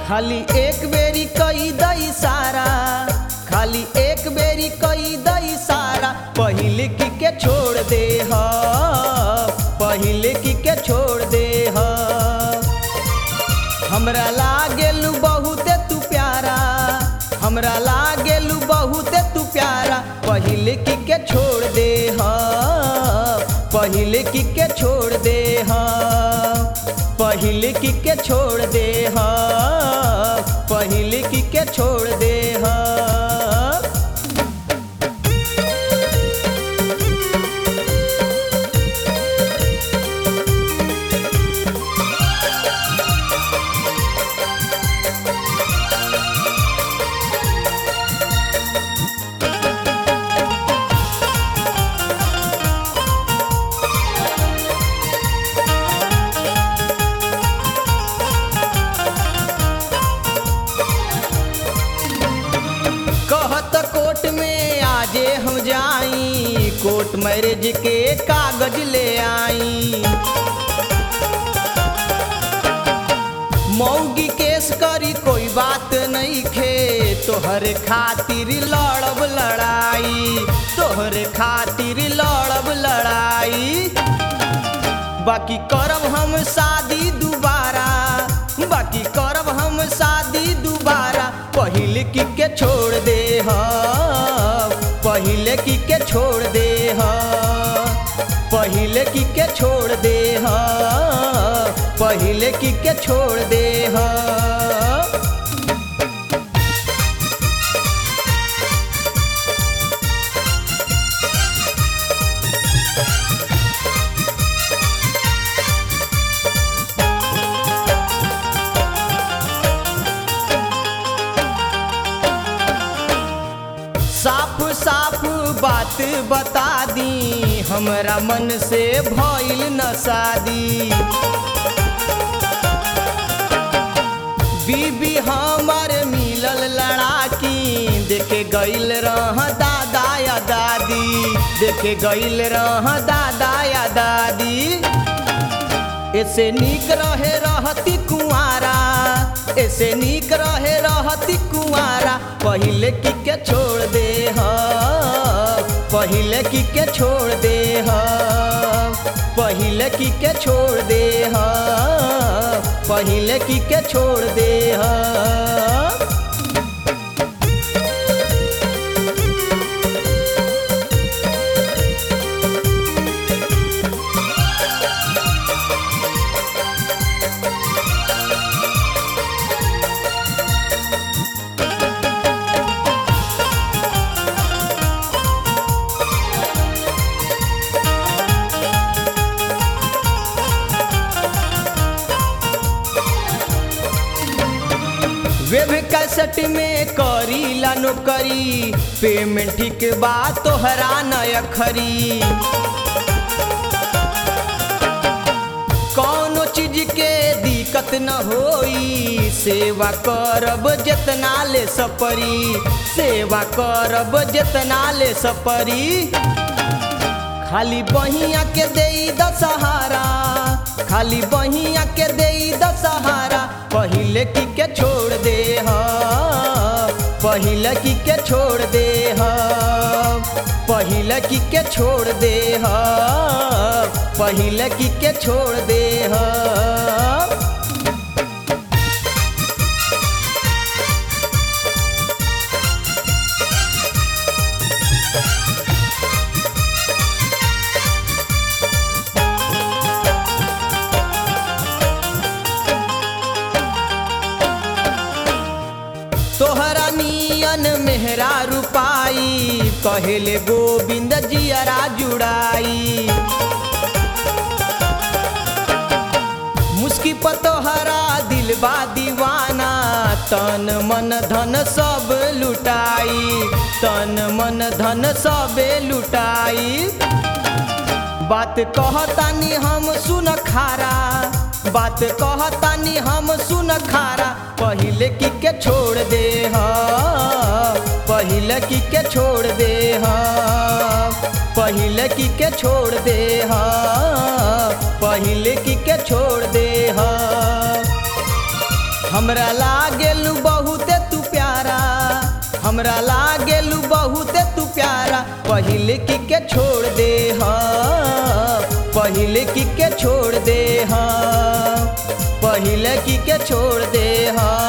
खाली एक बेरी कई दई सारा, खाली एक बेरी कई दई सारा, पहिले की के छोड़ दे हा, पहिले की के छोड़ दे हा। हमरा लागेलू बहुते तू प्यारा, हमरा लागेलू बहुते तू प्यारा, पहिले की के छोड़ दे हा, पहिले की के छोड़ दे हा, पहिले की के छोड़ दे हा, पहिले की के छोड़ दे हा। हम जाई कोर्ट मैरिज के कागज ले आई, मौगी केस करी कोई बात नहीं खे, तोहरे खातिर लड़ब लड़ाई, तोहरे खातिर लड़ब लड़ाई। बाकी करब हम शादी दोबारा, बाकी करब हम शादी दोबारा, पहिले की के छोड़ दे हा, पहिले की के छोड़ दे हा, पहिले की के छोड़ दे हा, पहिले की के छोड़ दे हा। साफ साफ बात बता दी, हमरा मन से भइल न शादी, बीबी हमर मिलल लड़ाकी, देखे गइल रह दादा या दादी, देखे गइल रह दादा या दादी। ऐसे नीक रहे रहती कुंवारा, ऐसे नीक रहे रहती कुंवारा, पहिले की के छोड़ दे हा, पहिले की के छोड़ दे हा, पहिले की के छोड़ दे हा, पहिले की के छोड़ दे हा। वेब कैसेट में करीला नौकरी, पेमेंट ठीक बात तोहरा न खरी, कौनो चीज के दिक्कत न होई, सेवा करब जितना ले सपरी, सेवा करब जितना ले सपरी। खाली बहिया के देई द सहारा, खाली बहिया के देई द सहारा, पहिले की के छोड़ दे हा, पहिले की के छोड़ दे हा, पहिले की के छोड़ दे हा, पहिले की के छोड़ दे हा। तोहरा नियन मेहरा रुपाई, कहेले गोविंद जियरा जुड़ाई, मुस्की पतोहरा दिलबा दीवाना, तन मन धन सब लुटाई, तन मन धन सब लुटाई। बात कहतानी हम सुन खारा, बात कहतानी हम सुन खारा, पहिले की के छोड़ दे हा, पहिले की के छोड़ दे हा, पहिले की के छोड़ दे हा, पहिले की के छोड़ दे हा। हमरा लागेलू बहुते तू प्यारा, हमरा लागेलू बहुते तू प्यारा। पहिले की के छोड़ दे हा, पहिले की के छोड़ दे हा, पहिले की के छोड़ दे हा।